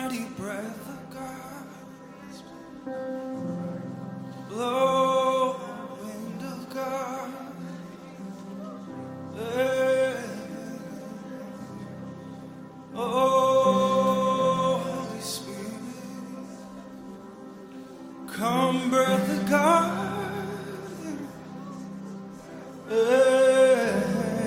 mighty breath of God. Blow, wind of God. Hey. Oh, Holy Spirit, come, breath of God. Hey.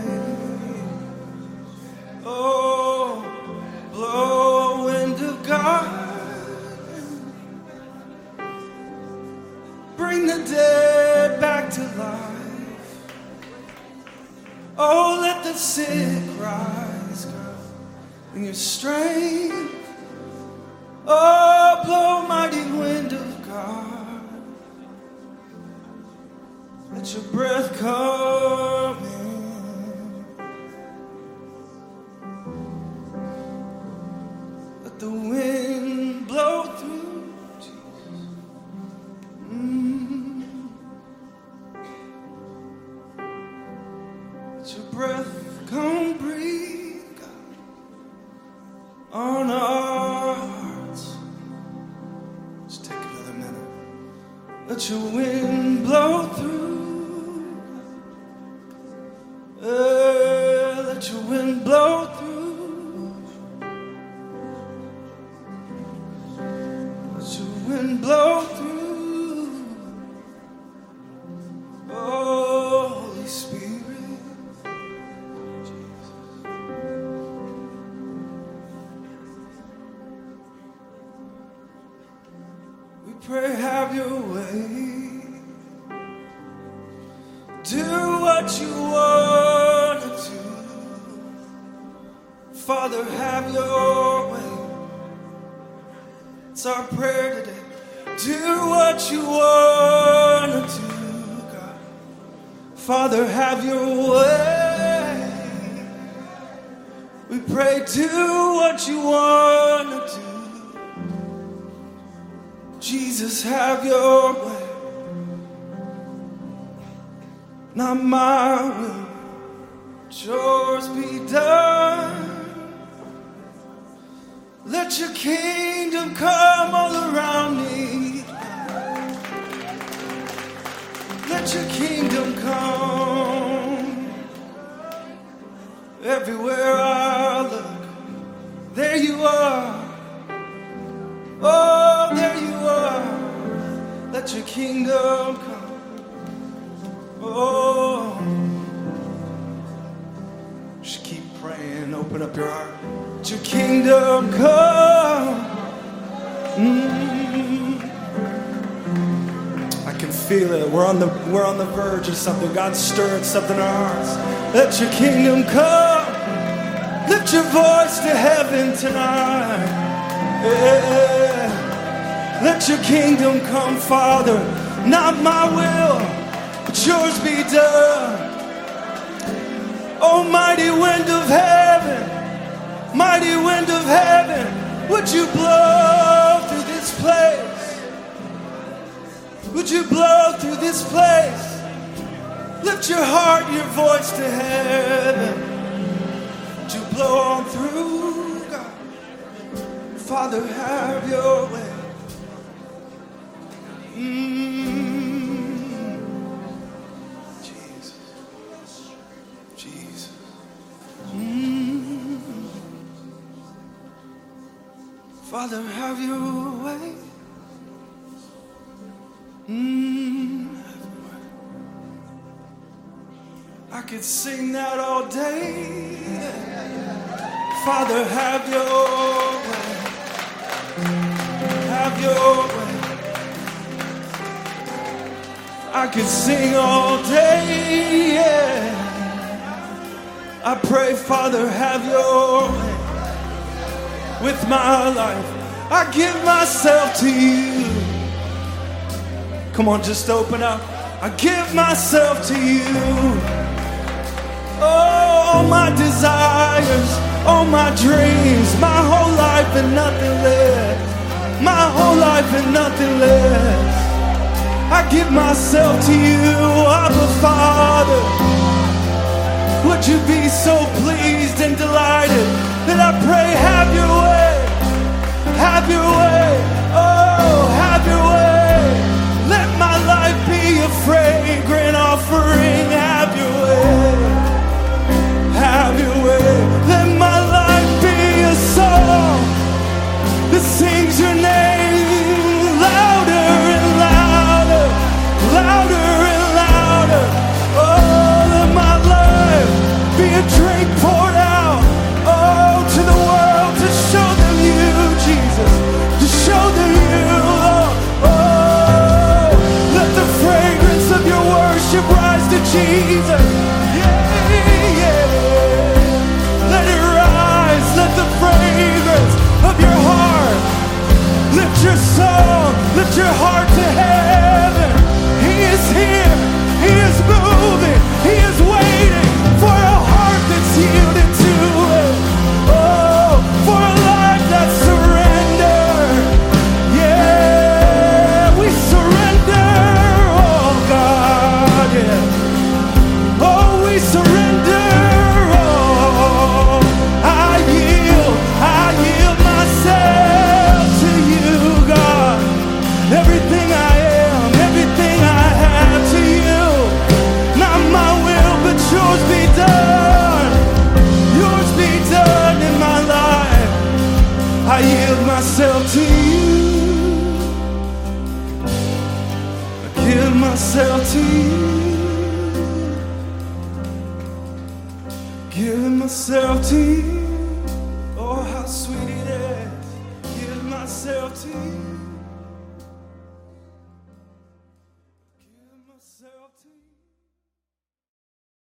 Oh, blow, wind of God. Bring the dead back to life. Oh, let the sick rise, God, in your strength. Oh, blow, mighty wind of God. Let your breath come in. Let the wind blow through, Jesus. Let your breath come breathe, God, on our hearts. Just take another minute. Let your wind blow through. Let your wind blow through. Let your wind blow through. Oh, Holy Spirit, Jesus. We pray, have your way. Do what you want to do. Father, have your way. It's our prayer today. Do what you want to do, God. Father, have your way. We pray, do what you want to do. Jesus, have your way. Not my will, but yours be done. Let your kingdom come all around me. Let your kingdom come. Everywhere I look, there you are. Oh, there you are. Let your kingdom come. Oh, just keep praying. Open up your heart. Let your kingdom come. I can feel it. We're on the verge of something. God's stirring something in our hearts. Let your kingdom come. Lift your voice to heaven tonight. Yeah. Let your kingdom come, Father. Not my will, but yours be done. Oh, mighty wind of heaven, mighty wind of heaven, would you blow through this place? Would you blow through this place? Lift your heart, your voice to heaven. Would you blow on through, God? Father, have your way. Father, have your way. I could sing that all day. Father, have your way. Have your way. I could sing all day. Yeah. I pray, Father, have your way. With my life, I give myself to you. Come on, just open up. I give myself to you. Oh, all my desires, all my dreams, my whole life and nothing less. My whole life and nothing less. I give myself to you, Abba Father. Would you be so pleased and delighted that I pray, have your way. have your way. Oh, have your way. Let my life be a fragrant offering. Have your way. Have your way. Let my life be a song that sings your name louder and louder, louder and louder. Oh, let my life be a drink poured out, oh, to the world, to show them you, Jesus, to show them you, Lord. Oh, let the fragrance of your worship rise to Jesus. Yeah, yeah. Let it rise, let the fragrance of your heart lift your soul, lift your heart to heaven. He is here, he is moving, he is waiting for a heart that's yielded to him. Oh, for a life that's surrendered. Yeah, we surrender, oh God, yeah. Oh, we surrender, oh, I yield myself to you, God. Everything I am, everything I have to you. Not my will, but yours be done. Yours be done in my life. I yield myself to you. I give myself to you. Giving myself to you. Oh, how sweet it is. Give myself to you. Give myself to you.